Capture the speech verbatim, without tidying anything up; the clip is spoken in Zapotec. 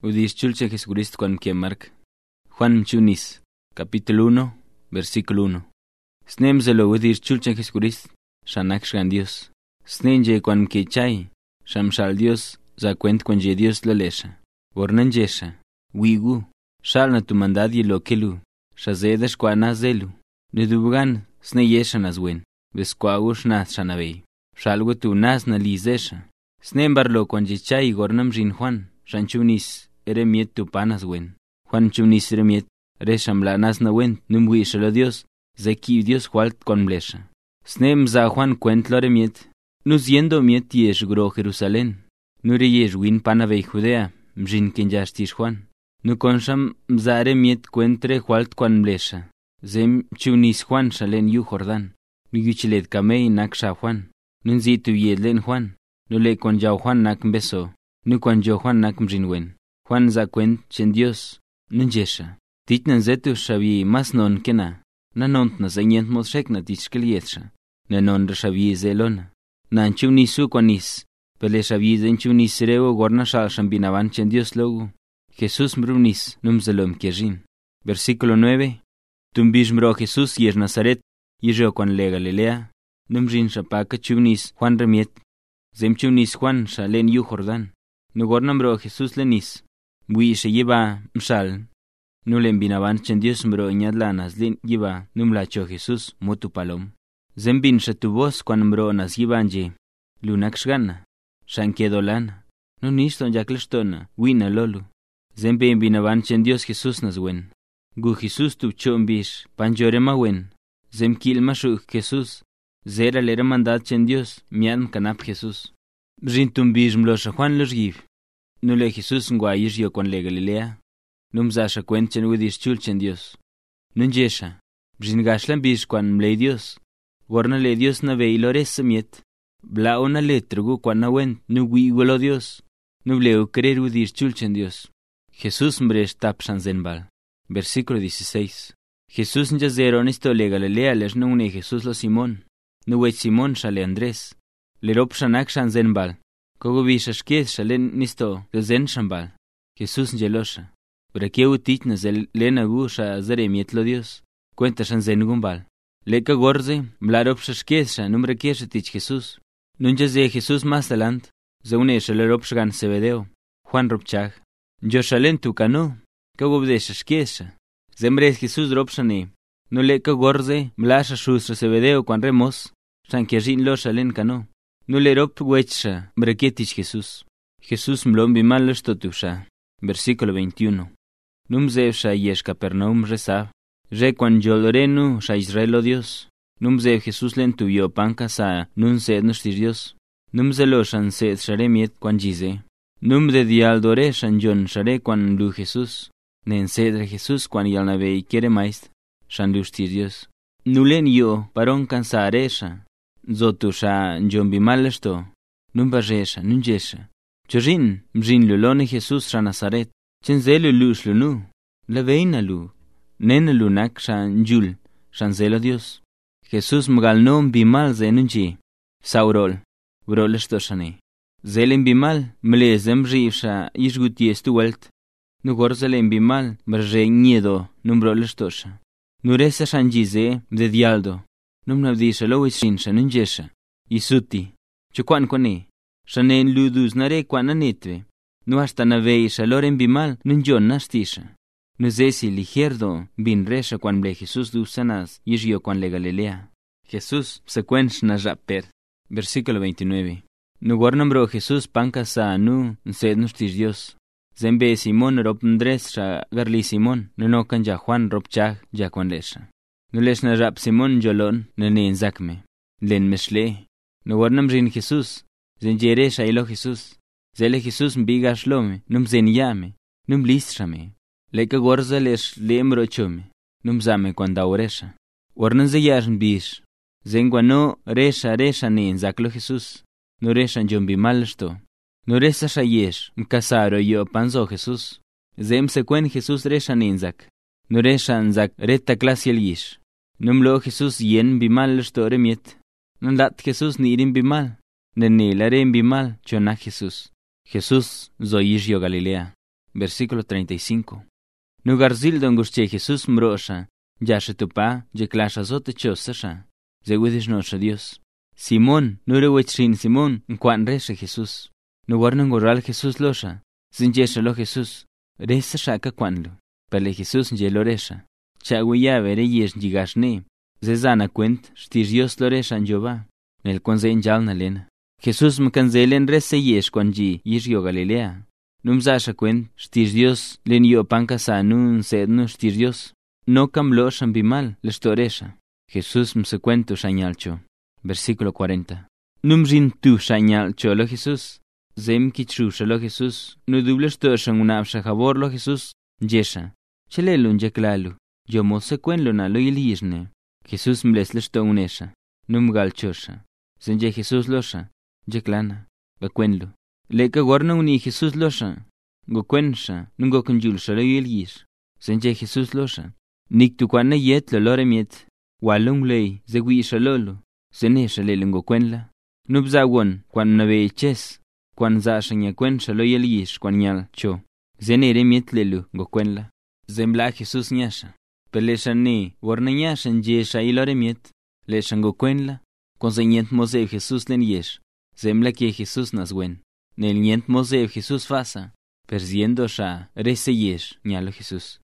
Udis chulche Jesucristo con que marca. Juan Chunis, capítulo uno, versículo uno. Snem zelo udis chulche Jesucristo, shanak shgan Dios. Snenje con que chay, sham shal Dios, za cuent con je Dios la lesha. Vornan jesha, wigu, shal na tu mandad y lo kelu, shazedash kwa nazelu. Nedubugan, sne yesha nazwen, vesquaush nas shanavei. Shalgu tu nas na lizesha. Snembarlo con je chay gornam jin Juan, shanchunis. Ere miet tu panas wen. Juan chunis ere miet, re shamlanas na wen, numwi shalo Dios, zeki Dios hualt con blesha. Snem za Juan cuent lo re miet, nus yendo miet yesh gro Jerusalén. Nure yesh win panavei Judea, mjin kenjastish Juan. Nu konsham mza re miet cuentre hualt con blesha. Zem chunis Juan shalen yu Jordan. Miguchilet kamei nak sha Juan. Nun zitu yedlen Juan. Nu le con jau Juan nak mbeso. Nu con jo Juan nak mjin wen. Juan za cuent chen Dios, nunjesha. Tit nan zetu shavi mas non kena. Na nont na zaynient mos shek na tit shkelietsha. Na non ra shavi zelona. Na anchuni su kwanis. Pele shavi zenchuni sireo gorna shal shambinavan chen Dios logu. Jesús mrunis num zelom kejin. Versículo nueve. Tumbish mro Jesús yer Nazaret, yero con le Galilea. Num rin shapaka chunis Juan remiet. Zem chunis Juan shalen yu Jordan. Nu gorna mro Jesús lenis. Bui se lleva msal. Nu le embinaban chen Dios mbro ñadlanas lin lleva numla cho Jesús mutu palom. Zembin tu voz cuan mbro nas llevanje. Lunak shgana. Shankedolana. Nu niston jaklestona. Wina lolu. Zembe embinaban chen Dios Jesús nas wen. Gu Jesús tu chombish. Panjorema wen. Zem kilma shu Jesús. Zera lera mandat chen Dios. Miam kanap Jesús. Rintumbish mlosha Juan los give. Nu le Jesús nguayish yo con le Galilea. Num zasha cuenchen udis chulchen Dios. Nun jesha. Bjingashlan bish quan mle Dios. Gorna le Dios na vei lores miet. Bla ona le trugu quan na wen nu wiguelo Dios. Nu bleu creer udis chulchen Dios. Jesús mbresh tapshan zenbal. Versículo dieciséis. Jesús njazeron isto le Galilea les nu une Jesús lo Simón. Nu wech Simón shale Andrés. Le ropshan akshan zenbal. Kogo bishashkez shalen nisto gezen shambal. Jesús njelosha. Brakeu tit na zel lena gusha zare mietlo Dios. Cuenta shan zen gumbal. Leka gorze, mlarop shashkez sha numre kesha tich Jesús. Nunja ze Jesús más adelant. Zeune shalerop shgan Zebedeo. Juan ropchag. Njo shalen tu kano. Kogo bde shashkez sha. Zembre Jesús ropshane. No leka gorze, mlasha shusra Zebedeo quan remos. Shan kejin lo shalen kano. Nu le rop wechsha, braketich Jesús. Jesús mlombi malos totusha. Versículo veintiuno. Num zevsha yesh Capernaum resab. Re quan yolorenu sha Israelo Dios. Num zev Jesús len tuyo panca sa nun sed nushtir Dios. Num zelo shan sed share miet quan jize. Num de dialdore shan jon share quan lu Jesús. Nen sedre Jesús quan yalnavei quiere maist. Shan lushtir Dios. Nulen yo paron cansaresha. Zotusha njombi malesto, numbajesha, nunjesha. Chorin, mjin lulone Jesús sha Nazaret. Chenzelu lush lunu, la veina lu. Nena lunak sha njul, shanzelo Dios. Jesús mgalnom bimal zenunji. Saurol, brolesto shane. Zelen bimal, mle zemri sha ishguties tu welt. Nugor zelen bimal, mrje niedo, numbrolesto sha. Nuresa shanjize, de dialdo. Num navdisha lo wichin shanun jesha. Isuti. Chukwan kone. Shanen ludus nare kwan anetve. Nu hasta navei shaloren bimal nun jon nastisha. Nu zesi ligerdo bin resha kwan ble Jesús du sanas yishio kwan le Galilea. Jesús se cuench na rapper. Versículo veintinueve. Nu gornambro Jesús panca sa nu sed nushtish Dios. Zembe Simón rop Andrés sha garli Simón. Nunokan ja Juan rop chag ja kwan lesha. Nu lesh na rap Simon jolon na nen zakme. Len meshle. Nu warnam rin Jesús. Zen jere shailo Jesús. Zele Jesús mbiga shlome. Num zen yame. Num listrame. Leka gorza lesh lemro chome. Num zame kwanda oresha. Warnan ze yarn bish. Zen guano resha resha nen zaklo Jesús. Nu resha njombi malsto. Nu resa shayesh. Mkasaro yo panzo Jesús. Zem se cuen Jesús resha nen zak. Nu resha nzak reta klasiel yish. Num lo Jesús yen bimal store miet. Nun lat Jesús nirin bimal. Nen nilare bimal chona Jesús. Jesús zoyish yo Galilea. Versículo treinta y cinco. Nu garzildo angustie Jesús mroxa, yasha tupa, jeclasha zote chosasha, zewidish nosha Dios. Simón, nu rewechrin Simón, nquan resha Jesús. Nu warno ngorral Jesús losha, zinjesha lo Jesús, resa shaka quanlo. Pele Jesús njelo resha. Chaguya vere yesh njigashne, zezana cuent, shtir Dios lo resha njoba, nel conze njal na lena. Jesús mkanzelen resa yesh kwanji, yish yo Galilea. Numzasha cuent, shtir Dios len yo panka sa nun sednu shtir Dios. No camlo shambimal, lestoresha. Jesús msecuento shanyalcho. Versículo cuarenta. Numrin tu shanyalcho lo Jesús. Zem kichusha lo Jesús. Nu dubles toshan unabsha javor lo Jesús. Jesha. Chelelu njeklalu. Yo mo secuenlo na lo yilishne. Jesús mleslesto unesha. Num galchosha. Zenje Jesús losha. Jeklana. Bacuenlo. Leka gorna uni Jesús losha. Go cuensha. Nungo conjulsha lo yilish. Zenje Jesús losha. Nik tu kwana yet lo lore miet. Walung lei. Zegwisha lolo. Zenesha le lungo cuenla. Nubza won. Kwan nave ches. Kwan zasha nya cuensha lo yilish kwan nyal cho. Zenere miet lelu go cuenla. Zembla Jesús nyasha. Pelesha ni, warna nyasha njesha ilore miet. Lesha ngo cuenla. Con zenyent moseo Jesús len yesh. Zembla que Jesús naswen. Nel nyent moseo Jesús fasa. Persiendo sha rese yesh nyalo Jesús.